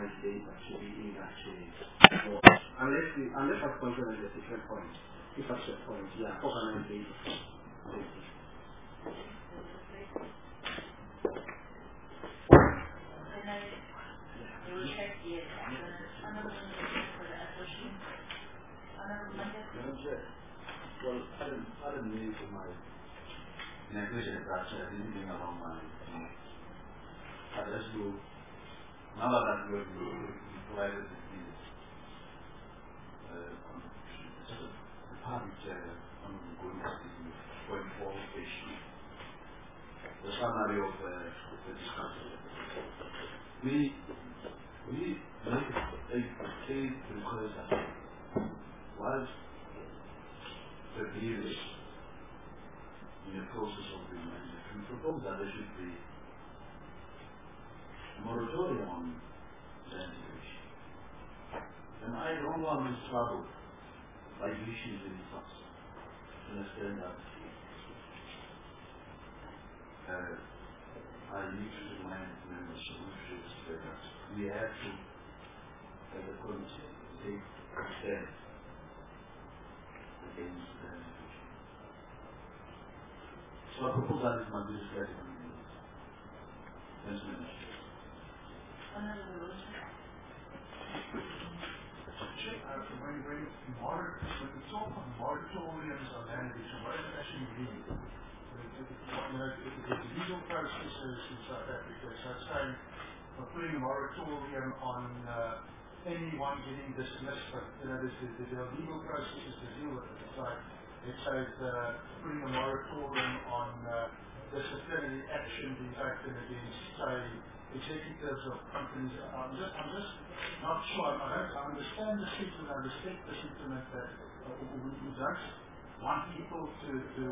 organize data to be in that way. So unless I've considered a different point. If that's your point, yeah, organize data. Well, I didn't mean for my negligence that I didn't bring along my I just do now that we provided this just a public on going forward issue. The summary of the discussion. We make a request that was the leaders in the process of the amendment. We propose that there should be a moratorium on the integration. And I don't want to struggle by issues in the past. Understand that I need to remind members of that we have to, as a committee, take a stand against the integration. So I propose that is my legislative amendment. Thanks very much. When we talk of moratoriums on land use, what does it actually mean? It's legal processes in South Africa, so it's saying we're putting a moratorium on anyone getting dismissed, but there are legal processes to deal with it. It's like it says putting a moratorium on disciplinary action being taken against, say, executives of companies. I'm just not sure. I understand the sentiment. I respect the sentiment that we don't want people to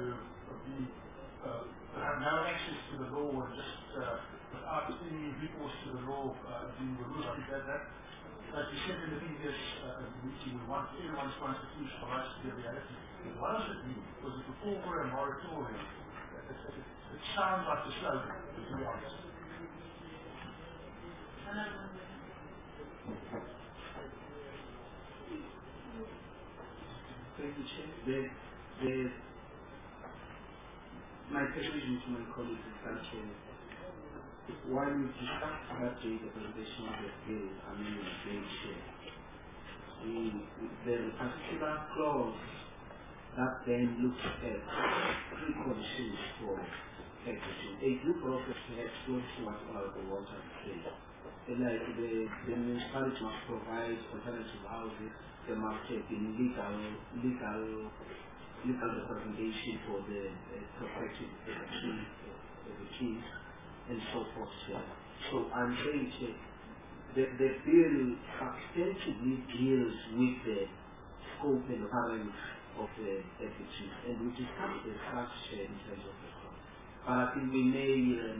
have no access to the law and just without any recourse to the law being removed. I think that as we said in the previous meeting, we want everyone's constitutional rights to be a reality. What does it mean? Because if we call for a moratorium, it sounds like a slogan, to be honest. Thank you, Chair. My question to my colleagues is that while we discussed that during the presentation of the bill, the particular clause that then looks at preconditions for execution. A due process perhaps goes to what the water says. Like the municipality must provide alternative houses, there must have been legal representation for the prospective executives and so forth. So I'm saying the bill substantively deals with the scope and current of the executives, and we discussed the structure in terms of the cost. But I think we may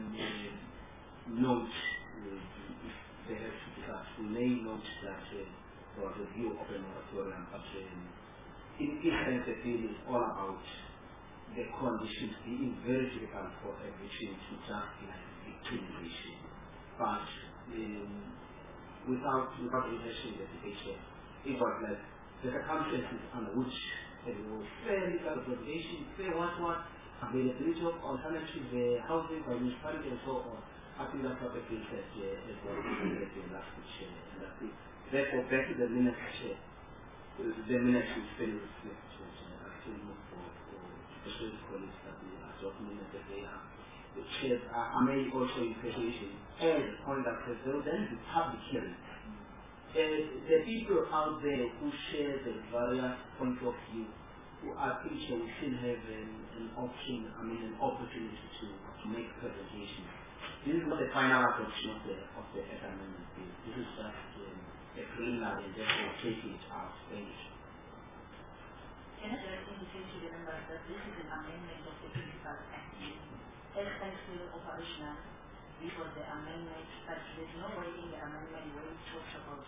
note, if they have to discuss, we may note that there was a view of a moratorium, but in essence the bill is all about the conditions being very difficult for everything to just like victimization. But without investing in the debate, it was like the circumstances under which there was fair legal representation, fair availability of alternative housing by municipality and so on. I think that's what the bill says as well in last week. And I think therefore back to the minutes the minutes is very reflective. I still look for special colleagues that we are talking minutes that they are. I may also in presentation add the point that there will then be public hearing. The people out there who share the various points of view, who are teachers, will still have an option, an opportunity to make presentations. This is not the final adoption of the amendment bill. This is just a preliminary and therefore taking it out. Thank you. Can I just indicate to the members that this is an amendment of the Principal Act. As still operational, this was the amendment, but there's no way in the amendment where it talks about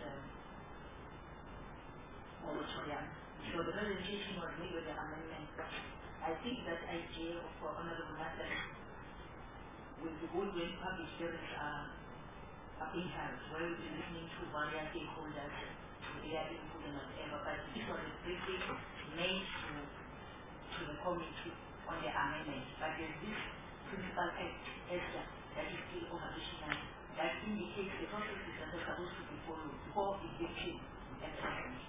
moratorium. So the presentation was made with the amendment. I think that idea of Honorable Matter will be good when public hearings are being held, where we'll be listening to various stakeholders to their input and whatever, but this was a briefing made to the committee on the amendment. But there's this principal act extra that is still operational that indicates the processes that are supposed to be followed before it gets in at the committee.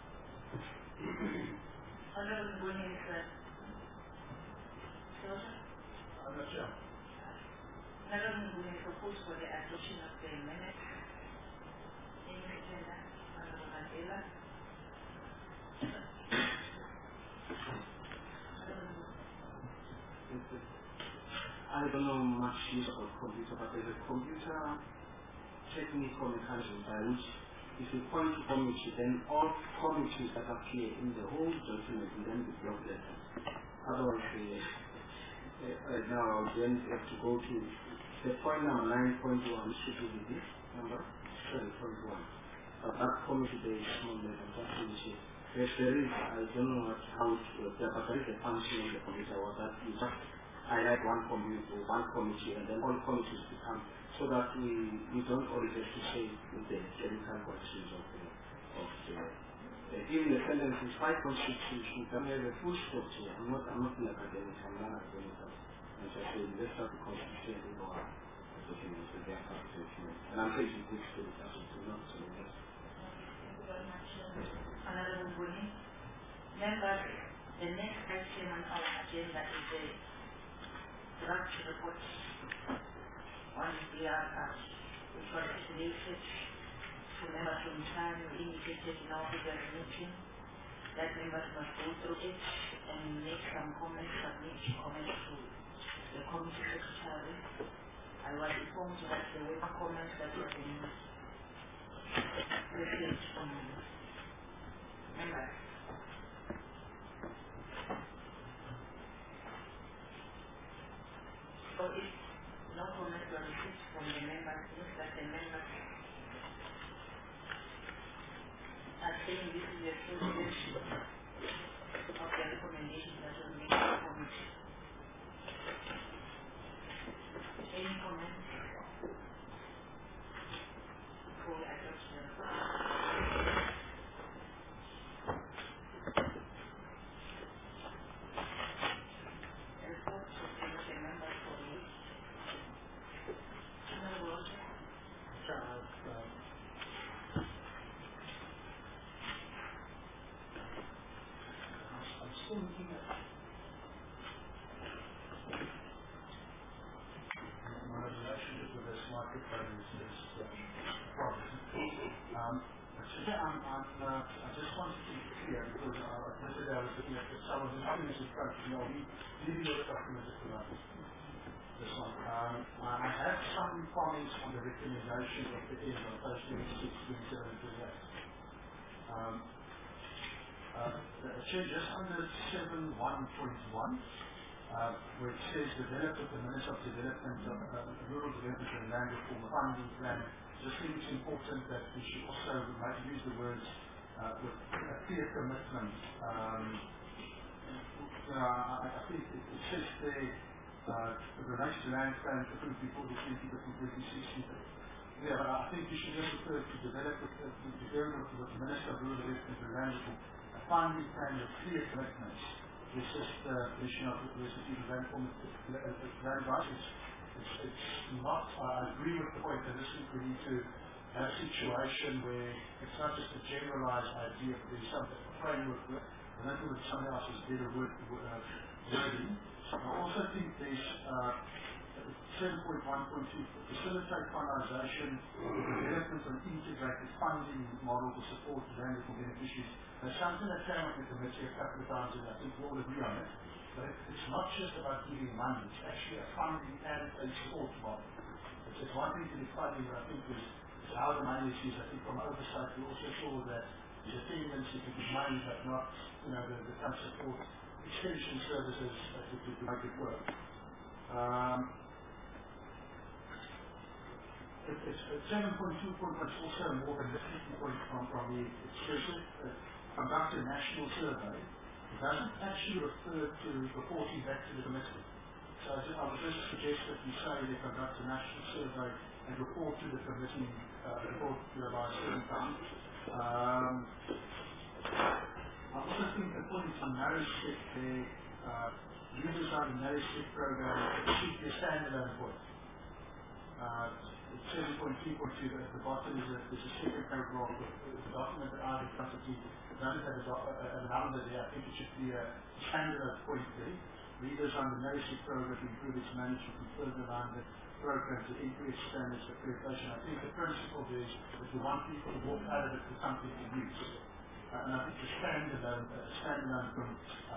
Honorable Nguni is I'm not sure. Honorable Nguni is proposed for the adoption of the amendment. Any agenda? Honorable Mandela. I don't know much use of computer, but there's a computer technical mechanism by which if you point to committee, then all committees that appear in the whole document will then be block letters. Otherwise, now then you have to go to the point number 9.1 should be this number 7.1. But that committee there is small letter, just finish it. If there is, I don't know how it works, but there is a function on the computer or that you just highlight one committee and then all committees become, so that we don't always have to say the technical questions of even the sentence is 5 constitution, you can have a full stop here. I'm not an academic, I'm not academic. And so I say, let's start the constitution in our documents with their constitution. And I'm saying it's good to do that, so not so much. Thank you very much, Honorable Nguni. Members, the next item on our agenda is the draft report on the which was related to members from time. We indicated in our previous meeting that members must go through it and make some comments, submit comments to the committee secretary. I was informed that there were comments that were being received from members. So if no comments were received from the members, it means that the members are saying this is a full version of the recommendations that were made to the committee. Any comments before we address the report? The report should be with the members for the week. Honorable Roger. I'm still looking at my relationship with this microphone is problem. I just wanted to be clear because yesterday I was looking at some of the documents in front of me. We dealing with documents at the moment. This one. I have some comments on the recommendations of the end on page 26, 27, and 28. Just under 7.1.1, where it says develop with the Minister of Development, Rural Development and Land Reform Funding Plan. Just think it's important that we should also use the words with a clear commitment. I think it says there it relates to land plan approved before the 2016. Yeah, but I think we should just refer to develop with the Minister of Rural Development and Land Reform a funding plan with clear commitments. It's just the issue of the land rights. It's not, I agree with the point that this week we need to have a situation where it's not just a generalized idea, but there's some framework. I don't think that someone else has better wording. I also think there's 7.1.2, facilitate finalization, development of an integrated funding model to support land reform beneficiaries. There's something that came up in the committee a couple of times, and I think we all agree on it. But it's not just about giving money, it's actually a funding and a support model. It's one thing to be funding, but I think is how the money is used. I think from oversight we also saw that there's a tendency to give money but not, the kind of support extension services to make it work. It's 7.2 point, but it's also more than the 50 point from the expression. Conduct a national survey. It doesn't actually refer to reporting back to the committee. So I would just suggest that we say they conduct a national survey and report to the committee, report by a certain time. I also think the point on marriage shift there, users on the marriage shift program should be a standalone point. It's 7.3.2 at the bottom is a second paragraph of the document that I have in front of you. It doesn't have a number there. I think it should be a standalone point there. Leaders on the marriage shift program to improve its management and further align the program to increase standards for accreditation. I think the principle is that we want people to walk out of it with something to use. And I think the standalone from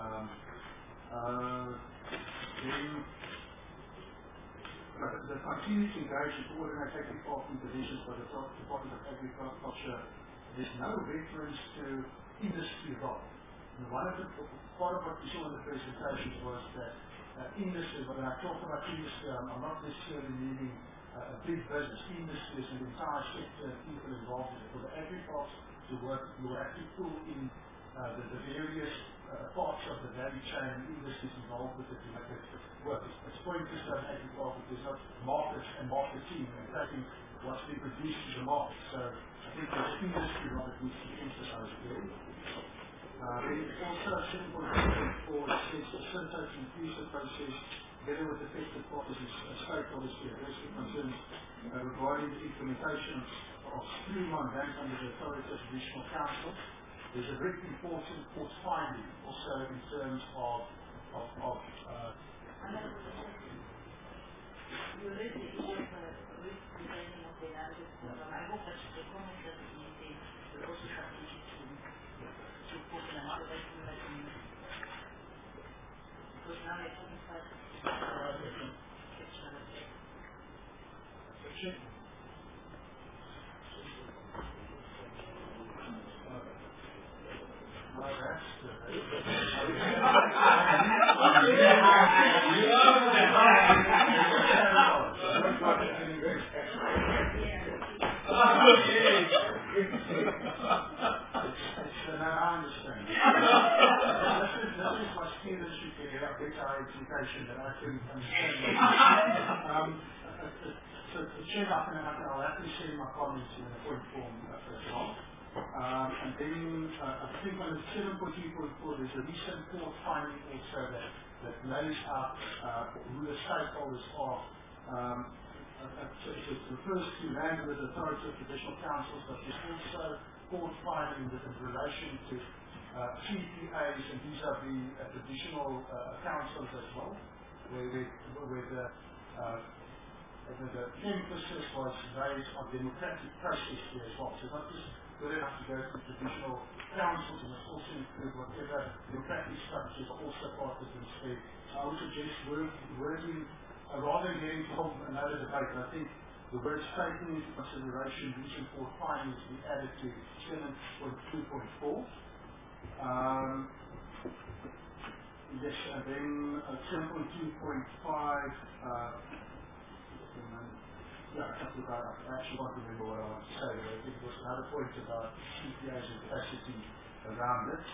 the continued engage and coordinate agricultural divisions by the Department of Agriculture. There's no reference to industry role. And part of what we saw in the presentations was that industry, when I talk about industry, I'm not necessarily meaning a big business. Industry is an entire sector of people involved in it. For the agriculture to work, you will actually pull in the various parts of the value chain and industries involved with it to make it work. It's pointless to have agriculture because there's not markets and marketing and taking what's being produced to the market. So I think there's industry that needs to be emphasized there. Then also 7.4 it says facilitate an inclusive process together with effective partners and stakeholders to address the concerns regarding the implementation of streamlined bank under the authority of traditional council. There's a very important court finding also in terms of you raised the issue of risk designing of the analysis program. I hope that the comments that you made will also continue to put in another way to let me know. Because now I think that education that I couldn't understand. So to check up and I'll happily send my comments in a point form as well. And then I think on the 7.3.4 there's a recent court finding also that lays out who the stakeholders are. It refers to land with authority of traditional councils, but there's also court finding that in relation to CPAs and vis-a-vis traditional councils as well, where the emphasis was raised on democratic process here as well. So not just good enough to go to traditional councils, and it's also include whatever democratic structures are also part of this state. I would suggest wording, rather than getting involved in another debate, I think the word taking into consideration recent court findings be added to 7.2.4. Yes, and then 7.2.5, I actually don't remember what I want to say, but I think it was another point about CPAs and capacity around it.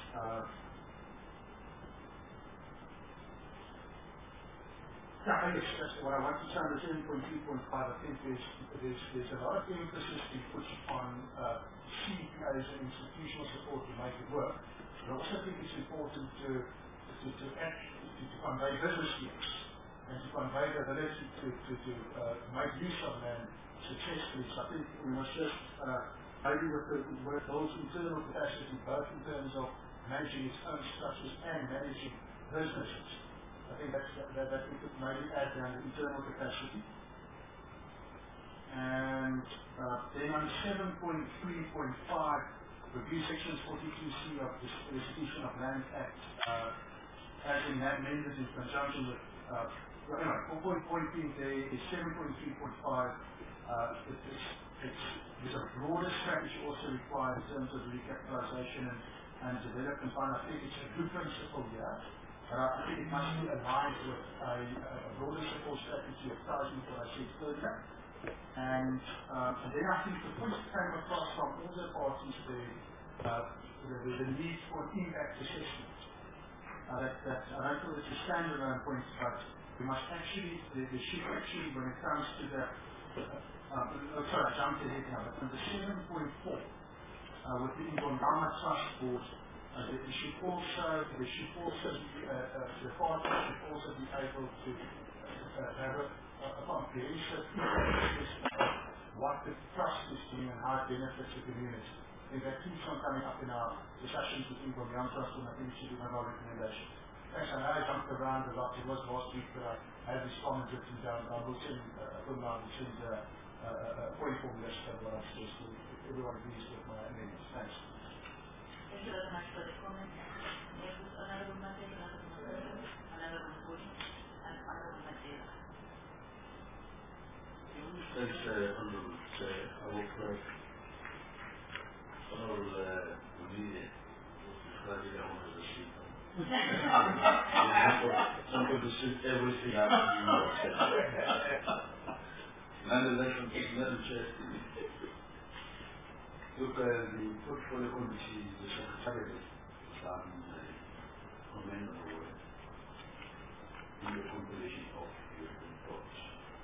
I guess that's what I want to say on the 7.2.5. I think there's a lot of emphasis being put on CPAs and institutional support to make it work. But I also think it's important to convey business skills and to convey the ability to make use of them successfully. So I think we must just maybe with those internal capacity, both in terms of managing its own structures and managing businesses. I think that we could maybe add down the internal capacity. And then on 7.3.5, review sections 42C of the Restitution of Land Act has been amended in conjunction with, anyway, point being there is 7.3.5. There's a broader strategy also required in terms of recapitalization and development fund. I think it's a good principle here. I think it must be aligned with a broader support strategy of housing, what I said earlier. And then I think the point came across from all the parties the need for impact assessment. I don't feel it's a standalone point, but we must actually, there should actually, when it comes to the sorry, I jumped ahead now, but under 7.4, with the Ingonyama Trust Board, there should also be, the partner should also be able to have a comprehensive assessment of what the trust is doing and how it benefits the community. I think that keeps on coming up in our discussions with Ingonyama Trust, and I think it should be one of our recommendations. Thanks, I know I jumped around a lot. It was last week, but I had this comment written down. I will send a point form list of what I've suggested. If everyone agrees with my amendments. Thanks. Thank you very much for the comment. Honorable Matera, Honorable Bodi, and Honorable Matera. Thanks, Honorable Chair. I will correct Honorable Media. Some people shoot everything out of you. Nonetheless, Madam Chair, look, the portfolio committee, the secretariat, done commendable work in the compilation of your reports.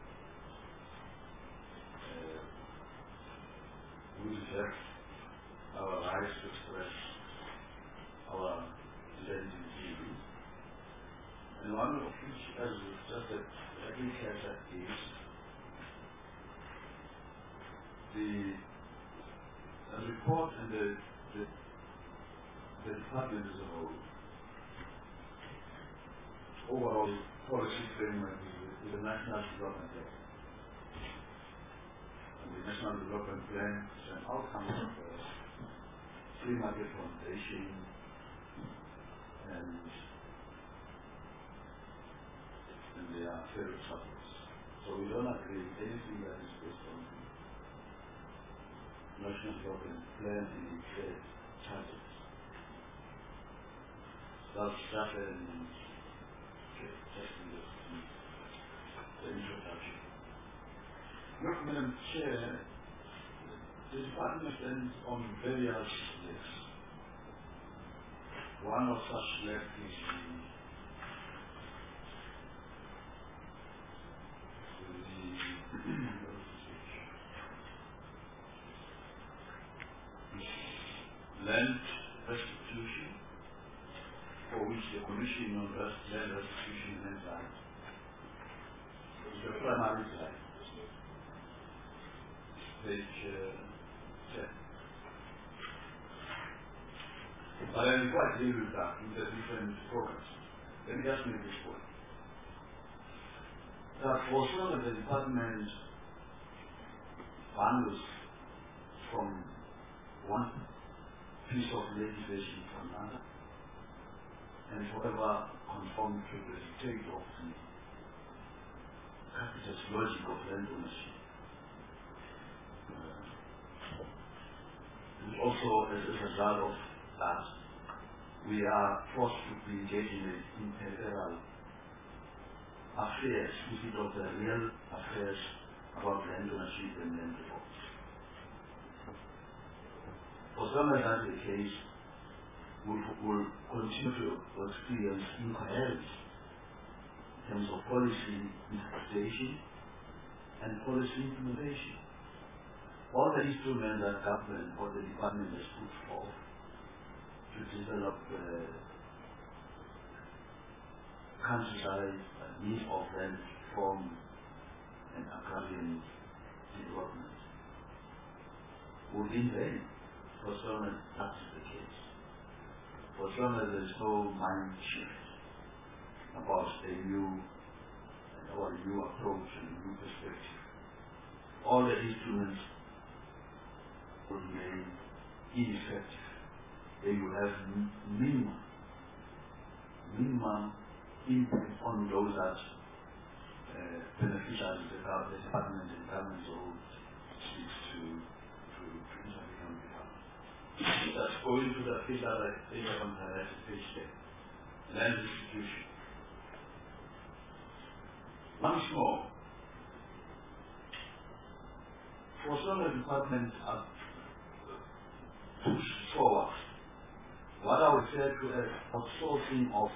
We reserve our rights to express our dissenting views, and one of which, as we've just said, I think is the report and the department as a whole. Overall policy framework is the National Development Plan. And the National Development Plan is an outcome of free market foundation and their federal supports. So we don't agree with anything that is based on National Development Plan and its targets. That's just the introduction. Look, Madam Chair, the department stands on various legs. One of such legs is land restitution, for which the Commission on Land Restitution and Rights is the primary slide. Page 10. But I'm quite clear with that, with the different programs. Let me just make this point. That for some of the department bundles from one piece of legislation to another, and forever conform to the state of the capitalist logic of land ownership. And also, as a result of that, we are forced to be engaged in peripheral affairs instead of the real affairs about land ownership and land reforms. For some of that the case, will continue to experience incoherence in terms of policy interpretation and policy implementation. All the instruments that government or the department has put forth to develop countryside needs of land reform and agrarian development would be in vain for so long as that is the case. For as long as there is no mind shift about a new approach and a new perspective, all the instruments will remain ineffective. They will have minimum impact on those that beneficiaries the department and government seeks to intervene on behalf. That's going to the page that I think I can highlight page 10. Land distribution. Once more, for some of the departments are pushed forward what I would say to as outsourcing of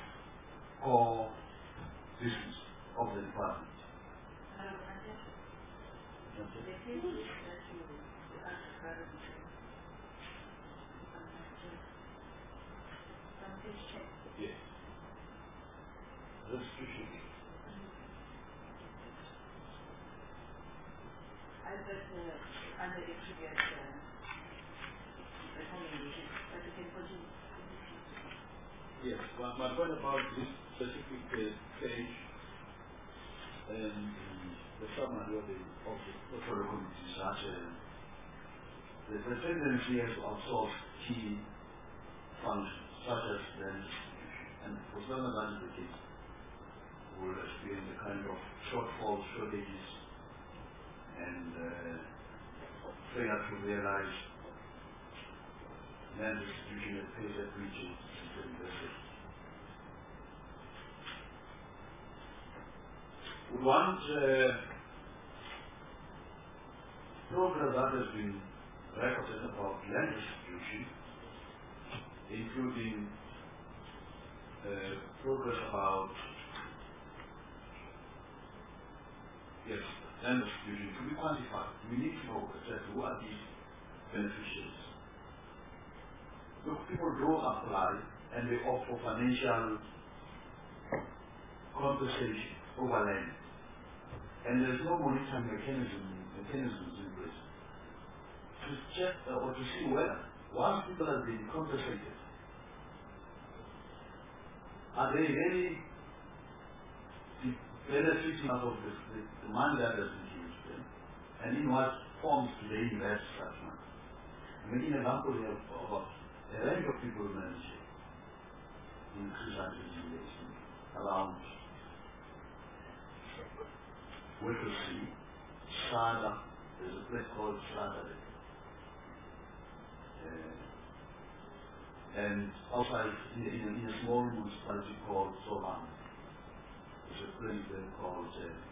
core business of the department. The page that you asked rather than some page check. Yes. Restitution. I got under the previous recommendation, but you can continue. Yes, my point about this specific page and the summary of the portfolio committee is that the presidency has to outsource key functions such as the distribution, and for some of that is the case, we will experience a kind of shortfalls, shortages, and failure to realize land distribution that pays at reaching to investors. We want progress that has been recorded about land distribution, including progress about land distribution to be quantified. We need to know exactly who are these beneficiaries. Look, people don't apply and they opt for financial compensation over land. And there's no monitoring mechanisms in place to check or to see whether once people have been compensated, are they really benefiting out of the money that has been given to them, and in what forms do they invest such money? I'm making an example here of a range of people manage in Christianity around Whittlesea, Sada, there's a place called Sada, and outside in a small municipality called Solan, there's a place there called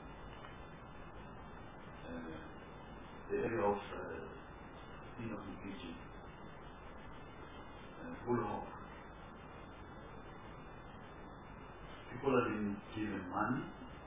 the area of Pinokipiji, Bullhawk. People have been given money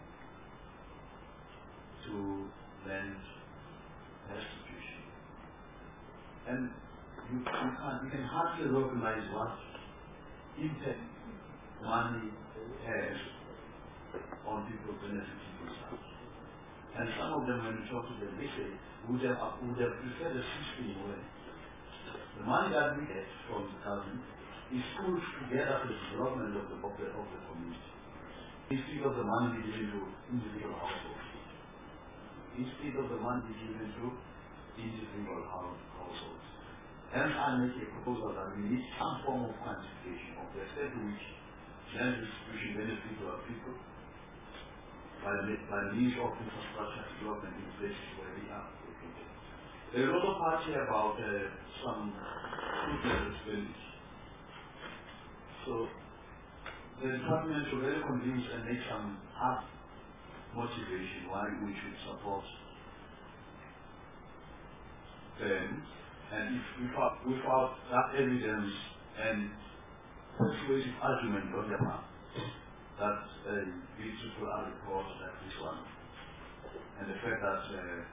to land restitution, and you can hardly recognize what impact money has on people benefiting from such. And some of them, when you talk to them, they say would have preferred a system where the money that we get from the government is pooled together for the development of the community, instead of the money being given to individual households. Instead of the money being given to individual households. Hence, I make a proposal that we need some form of quantification of the extent to which land distribution benefits our people by the means of infrastructure development in places where we are located. There is also part here about some expenditure. So the department should really convince and make some hard motivation why we should support them, and if without that evidence and persuasive argument on their part that these people are reports like this one, and the fact that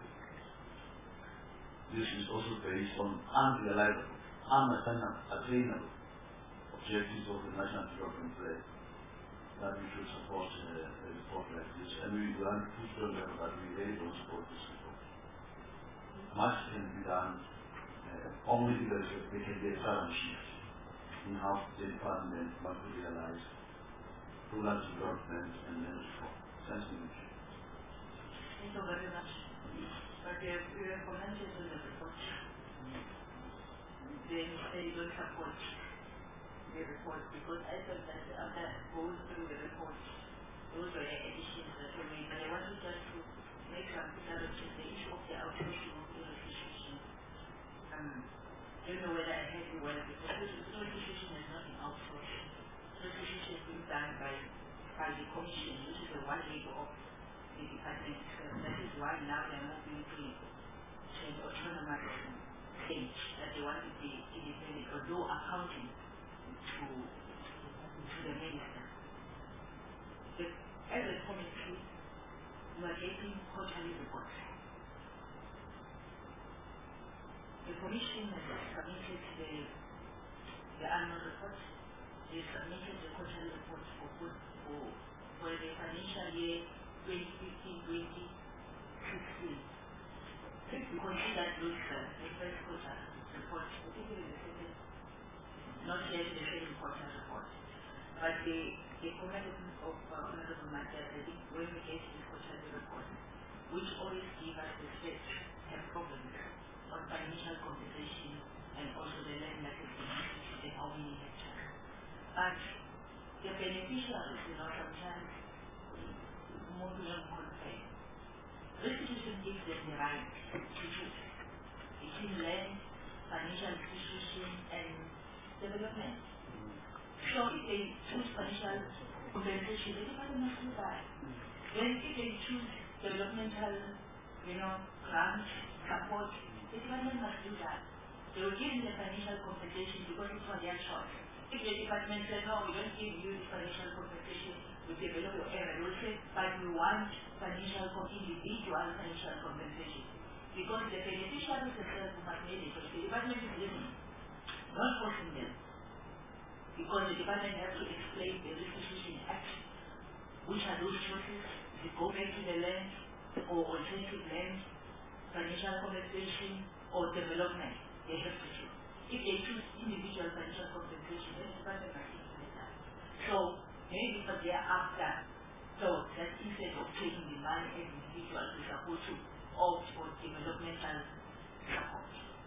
this is also based on unrealizable, unattainable objectives of the national development plan, that we should support a report like this, and we want to push them that we really don't support this report. Much can be done only because they can be a sudden shift in how the department must realize rural development and then reform. Thank you. Thank you very much. But you have commented on the report. Then they don't support the report, because I thought that after going through the report, those were the additions that were made. But I wanted just to make some consideration the issue of the outsourcing of the restitution. I don't know whether I heard you well, because restitution has not been outsourced. Restitution is being done by the commission, which is the one leg of the department. That is why now they are moving to an autonomous stage, that they want to be independent, although accounting to the minister. But as a committee, we are getting quarterly reports. the Commission has submitted the annual report. They submitted the quarterly report for the financial year 2015-2016. If we consider those the first quarter report, particularly the second, not yet the second quarter report, but the comment of Honorable Matthias, I think when we get the quarterly report, which always give us the states have problems on financial compensation and also the land that is being and how many hectares. But the beneficiaries, sometimes more to them confirm. Restitution gives them the right to choose between land, financial institution, and development. So if they choose financial compensation, the department must do that. Then if they choose developmental, grant, support, the department must do that. They will give them the financial compensation because it's for their choice. If the department says, no, we don't give you the financial compensation, we develop your area, they will say, but we want individual financial compensation. Because the beneficiaries themselves must make it, the department is living, not forcing them. Because the department has to explain the Restitution Act, which are those choices, to go back to the land, or alternative land, financial compensation, or development, they have to choose. If they choose individual financial compensation, then the department must explain that. So, maybe because they are after, so that instead of taking the money as individuals, we are supposed to opt for developmental support.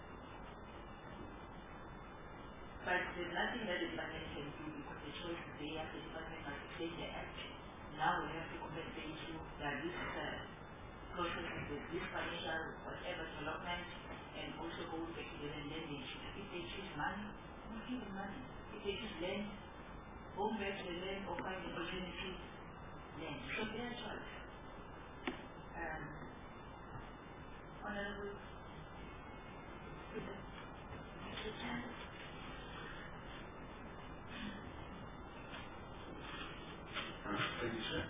But there's nothing that the department can do because the choice is there, the department must explain the act. Now we have to compensate you that this process with this financial whatever development and also go back to the land, then they choose. If they choose money, we'll give them money. If they choose land, go back to the land or find an alternative land. So their choice. Honorable Thank you, sir.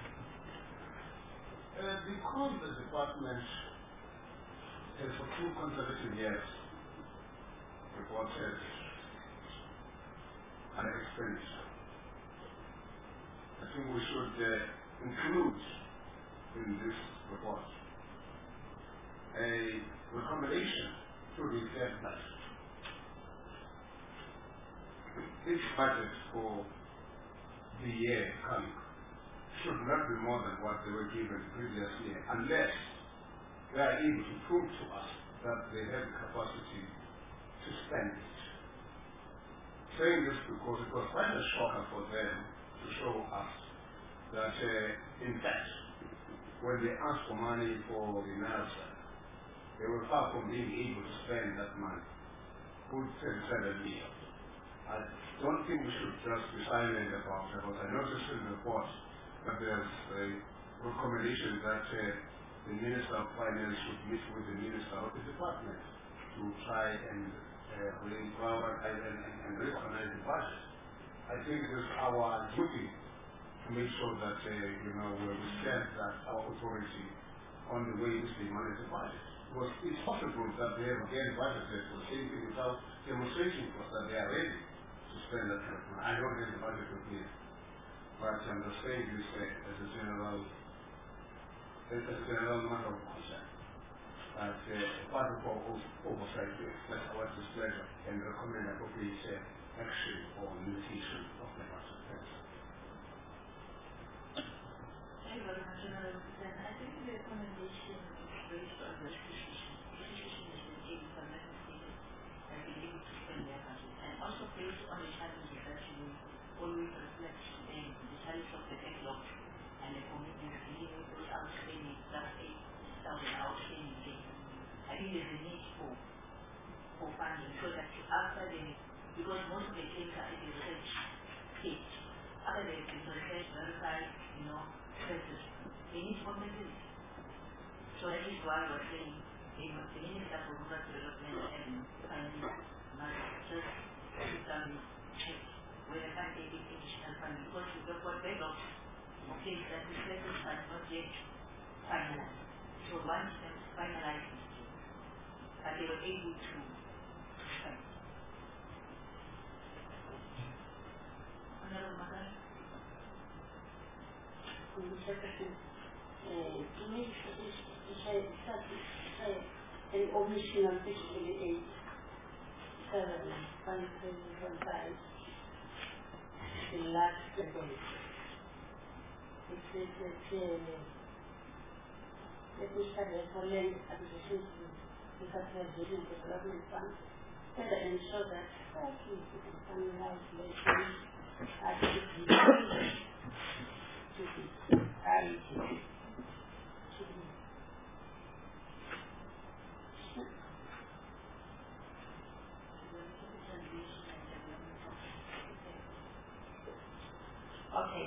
Because the department has for 2 consecutive years reported an expenditure, I think we should include in this report a recommendation to the third budget. This budget for the year coming should not be more than what they were given the previous year, unless they are able to prove to us that they have the capacity to spend it. Saying this because it was quite a shocker for them to show us that, in fact, when they asked for money for the NARSA, they were far from being able to spend that money. Good 37 years. I don't think we should just be silent about it, because I noticed in the report that there's a recommendation that the Minister of Finance should meet with the Minister of the Department to try and recognize the budget. I think it is our duty to make sure that we stand that our authority on the way in which they manage the budget. Because it's possible that they have again budgeted for anything without demonstrating to us that they are ready to spend that kind of money. I don't have the budget with me. But I'm just saying this as a general matter of concern. That part of our oversight to express our displeasure and recommend appropriate action or limitation of the budget. Thanks. Thank you very much, General President. I think the recommendation is based on the Restitution. Restitution has been able to have been able to spend their budget, and also based on the challenges that you always reflect in the challenge of the backlog and the commitment to dealing with those outstanding, plus 8,000 outstanding cases. I think there's a need for funding so that after because most of the cases are at the research stage, after they've been researched, verified, processes, they need compensation. So that is why we're saying the Minister for Rural Development and Finance must just sit down and check whether they can take additional funding, because we don't want backlogs of cases that the processes are not yet finalized. So once they finalize these cases, they were able to Secretary, to me, it's an omission on page 88, 7.3.5, the last page. It says that let me start the following acquisitions to capitalization development fund, further ensure that we can finalize the to be IT. Okay.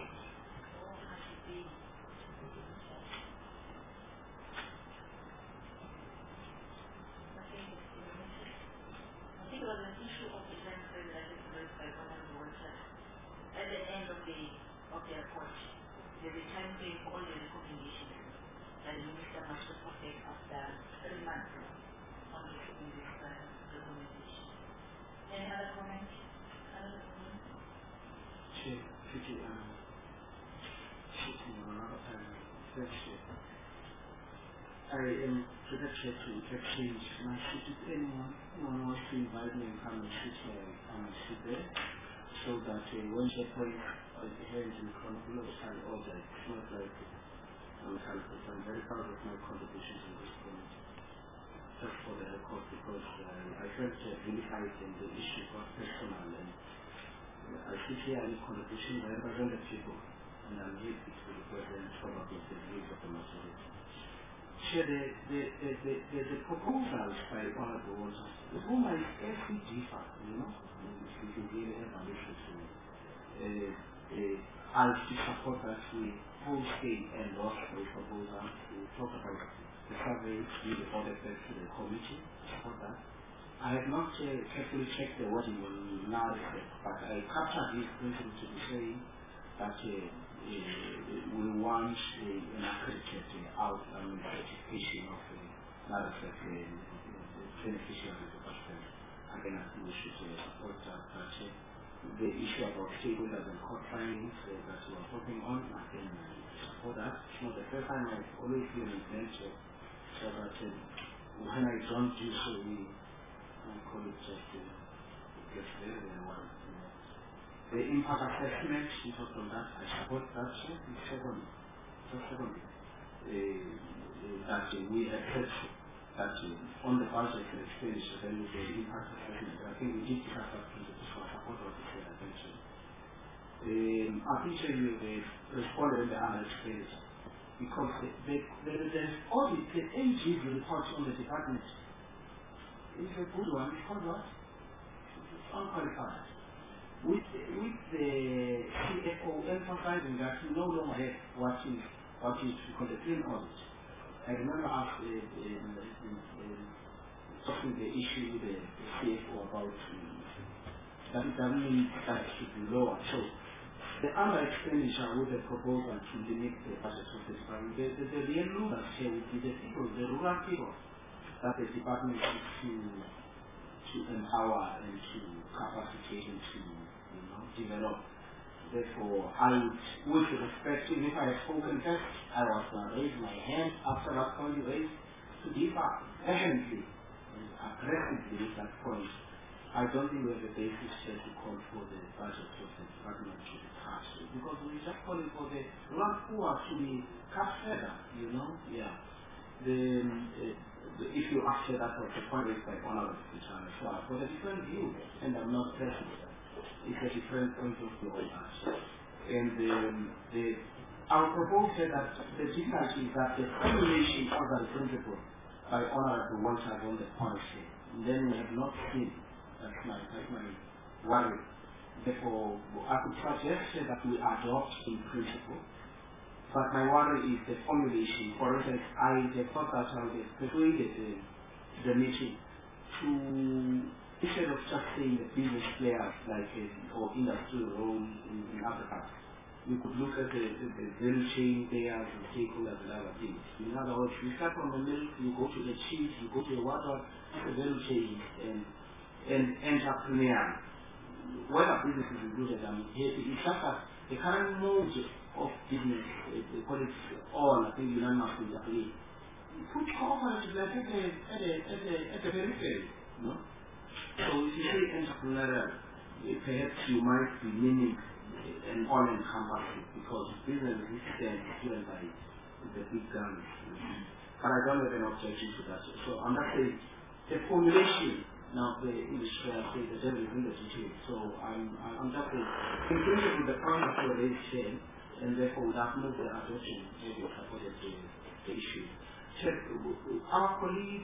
I think it was an issue of the transfer that is raised by one of the workers. At the end of the report, they will timeframe for all the recommendations that the minister must take after 3 months on receiving this recommendation. Any other comments? I am prepared to exchange my seat with anyone who wants to invite me and come and sit here and sit there, so that when they point the hands in chronological order, it's not like I'm very proud of my contributions in this committee. Just for the record, because I felt really high in the issue got personal, and I sit here and contribution I represent the people, and I'm here to represent probably the views of the majority. Share the proposals by Honorable Walter, with whom I scarcely differ, if you can really ever listen to me. I support that we wholesale and loss the proposal to talk about the survey to the audit back to the committee. I support that. I have not carefully checked the wording on narrative, but I captured this principle to be saying that we want an accredited outcome certification of narrative beneficiaries of the again, I think we should support that. The issue about stakeholders and court findings that we are talking on, again, I support that. It's not the first time I've always been meant to, so that when I don't do so, we call it just gets there and what the impact assessment, we talked on that, I support that. Secondly, that we have said that on the budget and expenditure, there is the impact assessment. I think we did discuss that principle, so I support what you said, attention. I think you responded in the other expenditure, because the audit, the AG's report on the department is a good one. It's called what? It's unqualified. With the CFO emphasizing that we no longer have what is called the clean audit. I remember after talking the issue with the CFO about that it doesn't mean that it should be lower. So the other expenditure with the proposal to limit the budget of the department, the real losers here would be the people, the rural people, that the department is to empower and to capacitate and to develop. Therefore, I would, with respect to, if I had spoken first, I was going to raise my hand after that point raised to differ vehemently and aggressively with that point. I don't think we have a basis here to call for the budget of the department to be cut, because we're just calling for the rural poor to be cut further, yeah. If you after that was the point raised by Honorable Speaker, so I've got a different view, and I'm not pressing. It's a different point of view on that. And our proposal that the difficulty is that the formulation of the principle by Honorable Walter on the policy, and then we have not seen, that's my worry. Therefore, I could suggest that we adopt in principle, but my worry is the formulation. For instance, I thought that I would have persuaded the meeting to, instead of just saying the business players like or industrial role in Africa, we could look at the value chain players and stakeholders and other things. In other words, you start from the milk, you go to the cheese, you go to the water, the value chain and entrepreneur. Whether business is included, it's just that the current mode of business, they call it all, I think unanimous in Japanese, put cooperatives like at the periphery, you know. So if you say entrepreneurial, perhaps you might be meaning an all-encompassing because business is influenced by the big guns. But I don't have an objection to that. So I'm not saying the formulation. Now the English say the devil is in the detail. So I'm just saying in principle the point of your raised here, and therefore without moved the adoption, maybe supported the issue. Our colleague,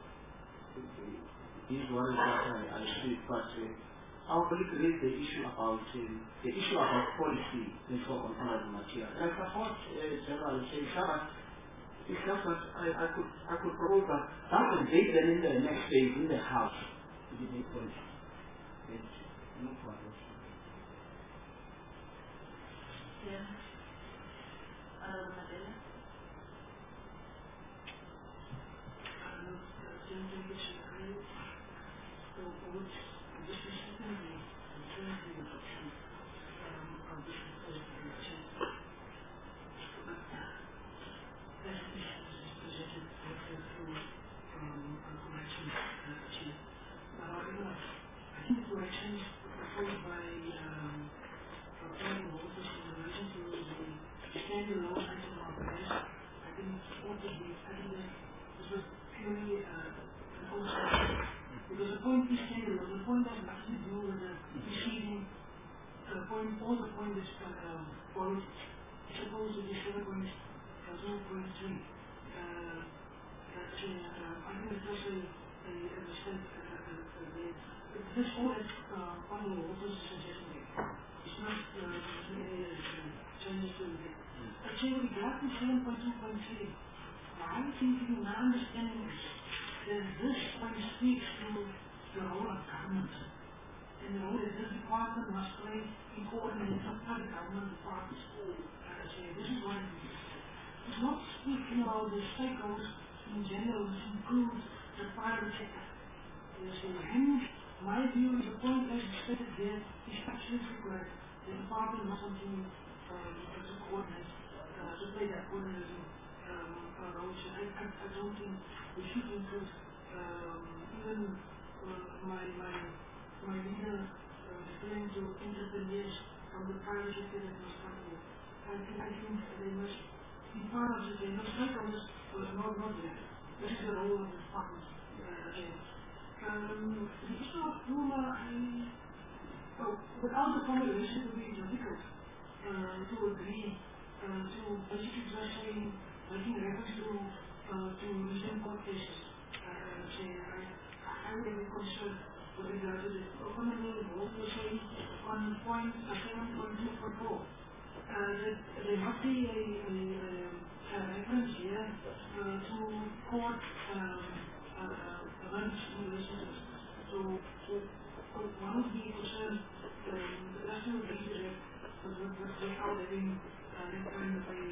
this is one that I see, but our colleague raised the issue about policy and so on the material. And I support General Shabat. It's just that I could propose that will date them in the next phase in the house. No problem. Yeah. Because the point is standalone, the point has nothing to do with the preceding point, all the point is politics. Suppose it is 7.0.3. I think it's also a mistake. This all is on the waters suggesting it. It's not changes to it. Actually, we got to 7.2.3. I think my understanding is that this point speaks to the role of government. And the role that this department must play in coordinating other government departments. This is what it is. It's not speaking about the stakeholders in general, which includes the private sector. Hence, my view is the point as stated there is absolutely correct. The department must continue to coordinate, to play that coordinating role. So I don't think we should include even my leader referring to entrepreneurs from the private sector that must come here. I think they must be part of it. They must stakeholders was not there. This is the role of the department again. The issue of Puma, without the combination it would be difficult to agree to basically just saying, making reference to recent court cases. I would have been concerned with regard to the fundamental role you're saying on point 7.2.4. That there must be a reference here to court events in relation to this. So one would be concerned, the rest of the reader without having that kind of a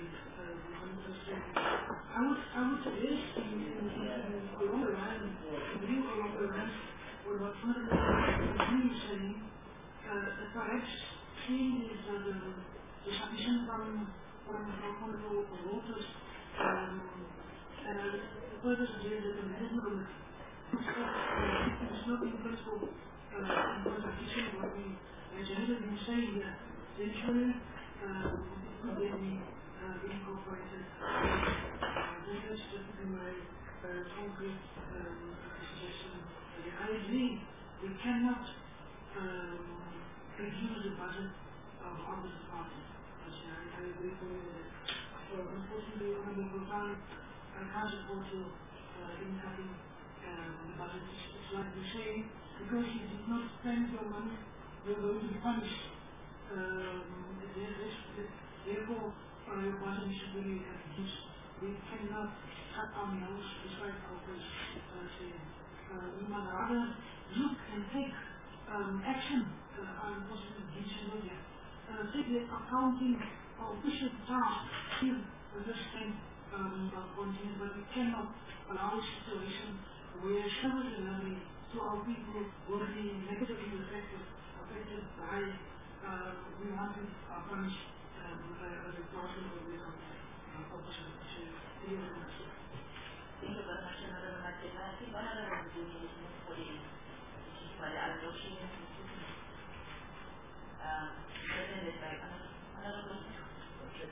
I would suggest along the line, with what somebody is saying, that perhaps seeing is the submission from honorable voters, and the purpose of this is that the management of it's not in principle in contradiction of what we generally been saying here. Eventually, could they be incorporated? That's just my concrete suggestion. I agree, we cannot reduce the budget of opposite parties. I agree fully with that. So unfortunately, Honorable Gopal, I can't support you in cutting the budget. It's like you say, because you did not spend your money, you're going to be punished. Therefore, your budget should be reduced. We cannot cut our nose despite our best saying. We must rather look and take action. I'm possibly mentioned earlier. Take the accounting or official task here with this thing continue, but we cannot allow a situation where service delivery to our people will be negatively affected by we wanted our funds as a portion of the option to deal with this. Thank you very much. Another matter. I think another one is doing is for the adoption. Seconded by another person. Okay.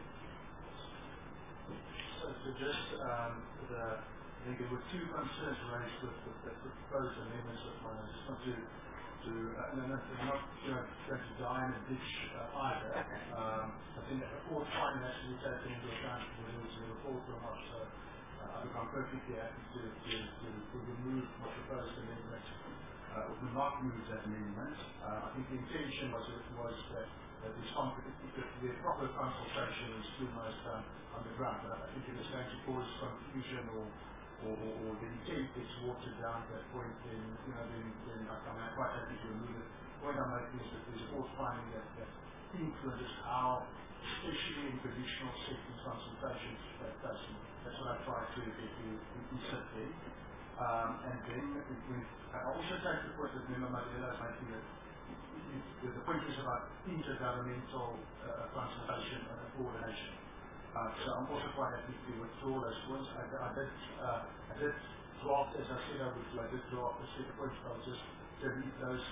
So just I think there were two concerns raised with the proposed amendments of mine. I just want to and I'm not going to die in a ditch either. I think that the fourth finding has to be taken into account whether it's in the report or not. So I think I'm perfectly happy to remove my proposed amendment or to not move that amendment. I think the intention was that the proper consultation is still most done on the ground. But I think it is going to cause confusion or the intent is watered down to that point, then I'm quite happy to remove it. The point I'm making is that there's a fourth finding that influences how, especially in traditional sector consultations, take place. That's what I try to insert there. And then I also take the point that Member Madela is making that the point is about intergovernmental consultation and coordination. So I'm also quite happy to withdraw those points. I did draft, as I said I would, I did draft a set of points. I'll just delete those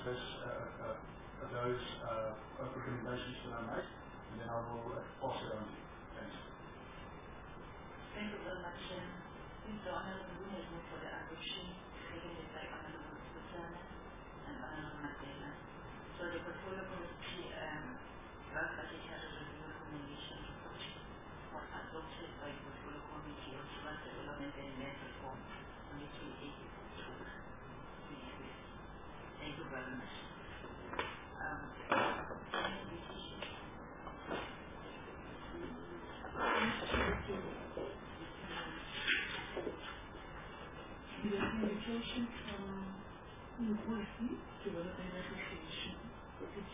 recommendations that I made, and then I will pass it on to you. Thanks. Thank you very much. Mr. Honorable has moved for the adoption, seconded by Honorable Sultana and Honorable Madela. So the portfolio committee draft budgetary review recommendation report was adopted by the portfolio committee of Trust Development and Land Reform on the 28th of October. Thank you very much. The recommendation from University Development Association, which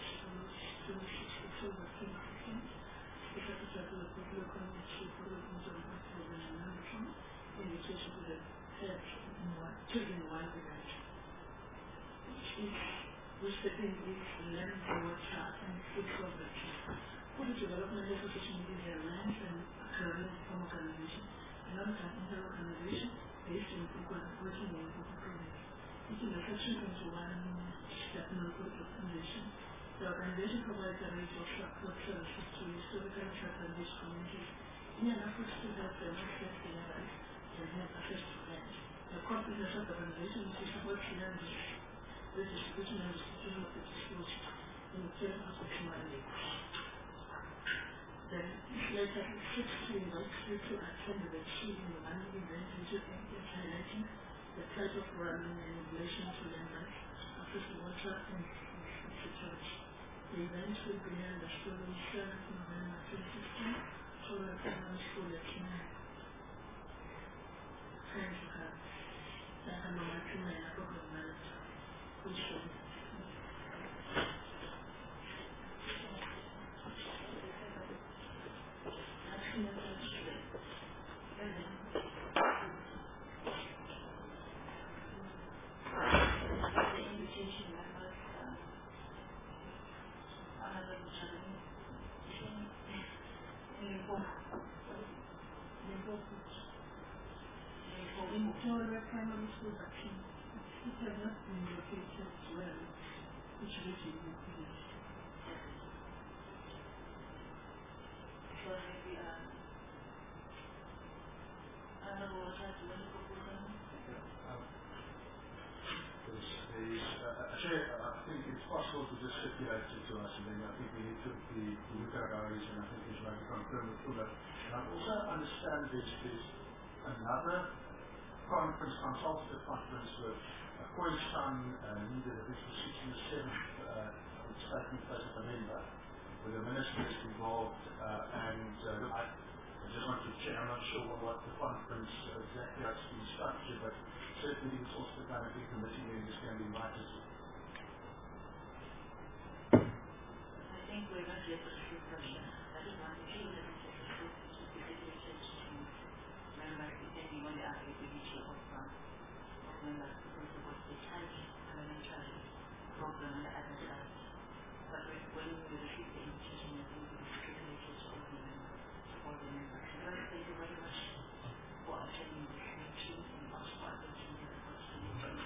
is 2016, the Secretary of the Local Ministry for the Development invitation to the head children one village, which is respecting this land water and food coverage. For the Development Association is a land and current form organization, another inter-organization based in working in the province. It is a section 21 step local organization. The organization provides a range of support services to historical disadvantaged communities in an effort to help them access their rights and have access to land. The core business of the organization is to support land the distribution and distribution of the disclosure in the terms of the human rights. Then, later, it seeks to invite you to attend the achieving the monthly event which is highlighting the type of programming and in relation to land rights, access to water and security. The event will be held on the 7th November 2016 for the primary school at Kenya. Thank you, guys. I'm a Martina and a program manager. Please show me. Victoria Primary School action. It has not been located well, which is in the village. So maybe Honorable Judge, when you propose I think it's possible to just stipulate it to us, and then I think we need to look at our diaries, and I think it's right to confirm with Fuller. And I also understand there's another conference, consultative conference with Khoisan leader that is the 6th and the 7th, it's taking place in November, with the ministers involved, and I just want to check, I'm not sure what the conference exactly has been structured, but certainly it's also the kind of big committee members can be invited to. I think we're going to get a few questions. I just want to feel that it's a few members depending on the activity of members because of the type parliamentary program on the other side. But when we attending the committee and what's quite looking at what's the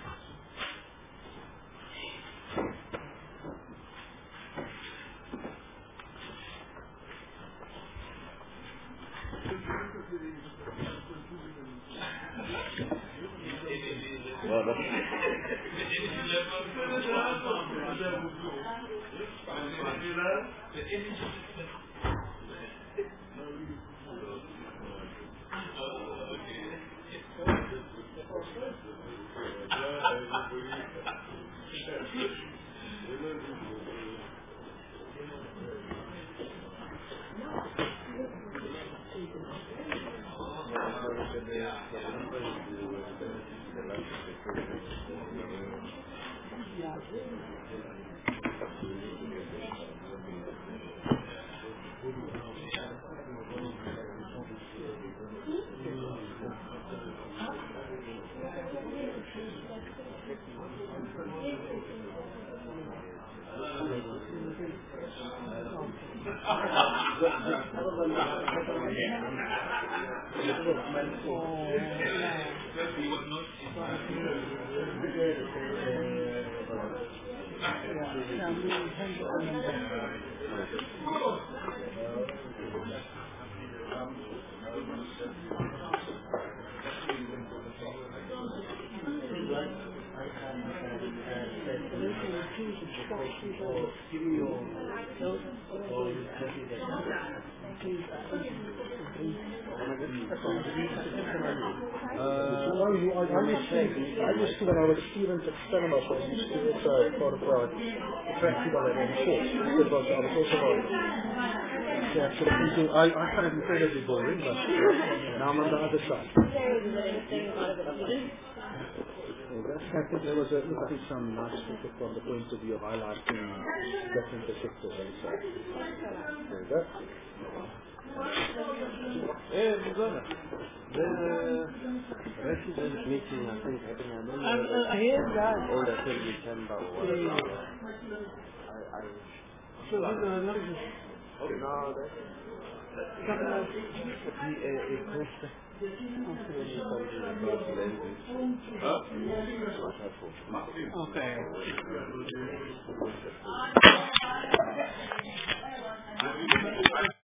I used to when I was a student at Stellenbosch, I used to also part of the festival and course. I was also yeah, sort of thinking, I found it incredibly boring, but now I'm on the other side. I think there was some nice people from the point of view of highlighting different sectors and so. There we go. The resident meeting, I think, I hear that. or the 3rd December or whatever. So what is it? No, that's Okay.